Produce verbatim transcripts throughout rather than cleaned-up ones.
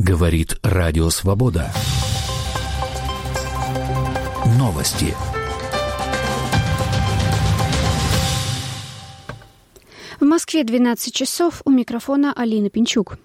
Говорит Радио Свобода. Новости. В Москве двенадцать часов. У микрофона Алина Пинчук.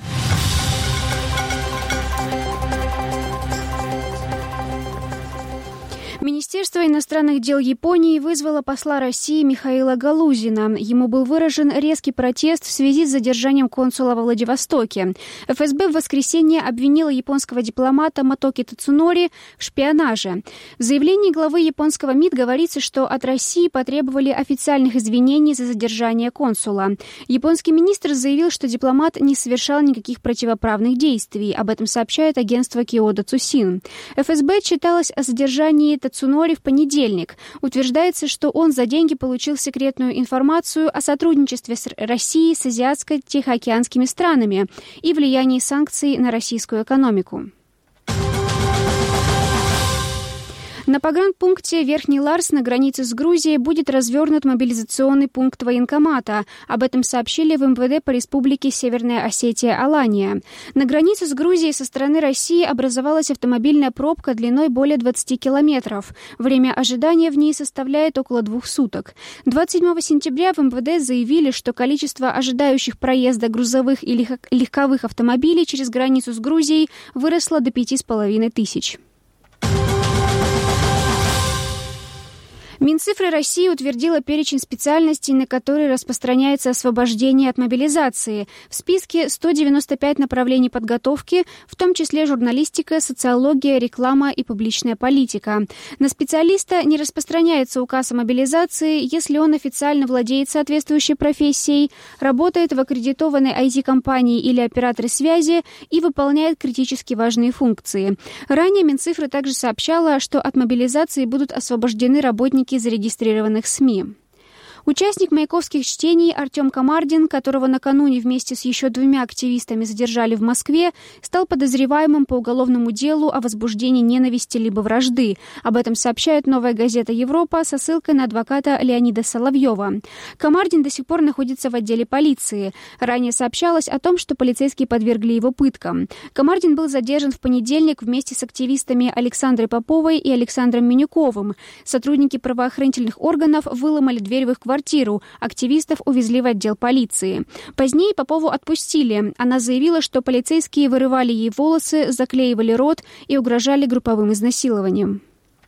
Министерство иностранных дел Японии вызвало посла России Михаила Галузина. Ему был выражен резкий протест в связи с задержанием консула во Владивостоке. эф эс бэ в воскресенье обвинила японского дипломата Мотоки Тацунори в шпионаже. В заявлении главы японского МИД говорится, что от России потребовали официальных извинений за задержание консула. Японский министр заявил, что дипломат не совершал никаких противоправных действий. Об этом сообщает агентство Киода Цусин. эф эс бэ отчиталось о задержании Тацунори в понедельник. Утверждается, что он за деньги получил секретную информацию о сотрудничестве с Россией с азиатско-тихоокеанскими странами и влиянии санкций на российскую экономику. На погранпункте Верхний Ларс на границе с Грузией будет развернут мобилизационный пункт военкомата. Об этом сообщили в эм вэ дэ по республике Северная Осетия-Алания. На границе с Грузией со стороны России образовалась автомобильная пробка длиной более двадцати километров. Время ожидания в ней составляет около двух суток. двадцать седьмого сентября в эм вэ дэ заявили, что количество ожидающих проезда грузовых и легковых автомобилей через границу с Грузией выросло до пяти с половиной тысяч. Минцифры России утвердила перечень специальностей, на которые распространяется освобождение от мобилизации. В списке сто девяносто пять направлений подготовки, в том числе журналистика, социология, реклама и публичная политика. На специалиста не распространяется указ о мобилизации, если он официально владеет соответствующей профессией, работает в аккредитованной ай ти-компании или операторе связи и выполняет критически важные функции. Ранее Минцифры также сообщала, что от мобилизации будут освобождены работники зарегистрированных СМИ. Участник маяковских чтений Артем Камардин, которого накануне вместе с еще двумя активистами задержали в Москве, стал подозреваемым по уголовному делу о возбуждении ненависти либо вражды. Об этом сообщает «Новая газета Европа» со ссылкой на адвоката Леонида Соловьева. Камардин до сих пор находится в отделе полиции. Ранее сообщалось о том, что полицейские подвергли его пыткам. Камардин был задержан в понедельник вместе с активистами Александрой Поповой и Александром Менюковым. Сотрудники правоохранительных органов выломали дверь в их квартиру. Квартиру. Активистов увезли в отдел полиции. Позднее Попову отпустили. Она заявила, что полицейские вырывали ей волосы, заклеивали рот и угрожали групповым изнасилованием.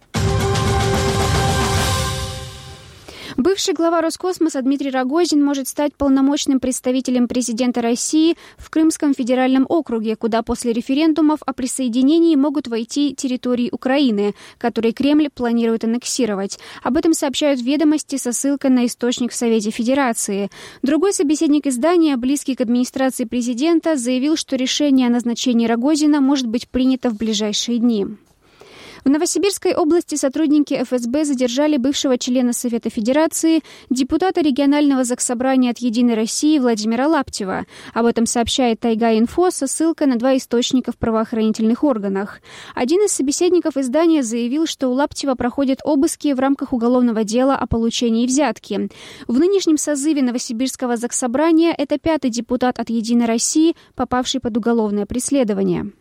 Бывший глава Роскосмоса Дмитрий Рогозин может стать полномочным представителем президента России в Крымском федеральном округе, куда после референдумов о присоединении могут войти территории Украины, которые Кремль планирует аннексировать. Об этом сообщают «Ведомости» со ссылкой на источник в Совете Федерации. Другой собеседник издания, близкий к администрации президента, заявил, что решение о назначении Рогозина может быть принято в ближайшие дни. В Новосибирской области сотрудники эф эс бэ задержали бывшего члена Совета Федерации, депутата регионального заксобрания от «Единой России» Владимира Лаптева. Об этом сообщает Тайга-Инфо со ссылкой на два источника в правоохранительных органах. Один из собеседников издания заявил, что у Лаптева проходят обыски в рамках уголовного дела о получении взятки. В нынешнем созыве Новосибирского заксобрания это пятый депутат от «Единой России», попавший под уголовное преследование.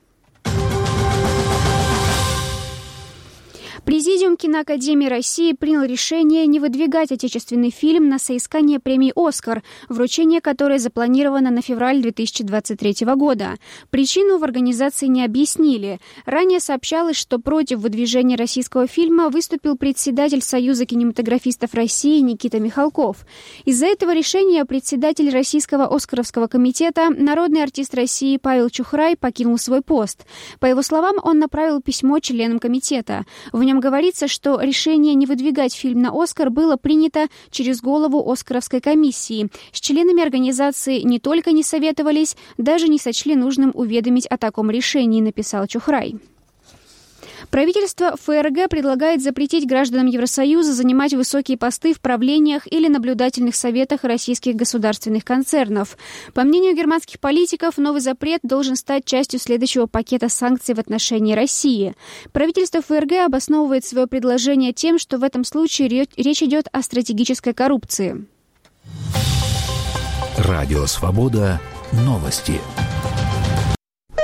Президиум Киноакадемии России принял решение не выдвигать отечественный фильм на соискание премии «Оскар», вручение которой запланировано на февраль две тысячи двадцать третьего года. Причину в организации не объяснили. Ранее сообщалось, что против выдвижения российского фильма выступил председатель Союза кинематографистов России Никита Михалков. Из-за этого решения председатель Российского Оскаровского комитета, народный артист России Павел Чухрай покинул свой пост. По его словам, он направил письмо членам комитета. В нем говорится, что решение не выдвигать фильм на «Оскар» было принято через голову Оскаровской комиссии. С членами организации не только не советовались, даже не сочли нужным уведомить о таком решении, написал Чухрай. Правительство эф эр гэ предлагает запретить гражданам Евросоюза занимать высокие посты в правлениях или наблюдательных советах российских государственных концернов. По мнению германских политиков, новый запрет должен стать частью следующего пакета санкций в отношении России. Правительство эф эр гэ обосновывает свое предложение тем, что в этом случае речь идет о стратегической коррупции. Радио «Свобода». Новости.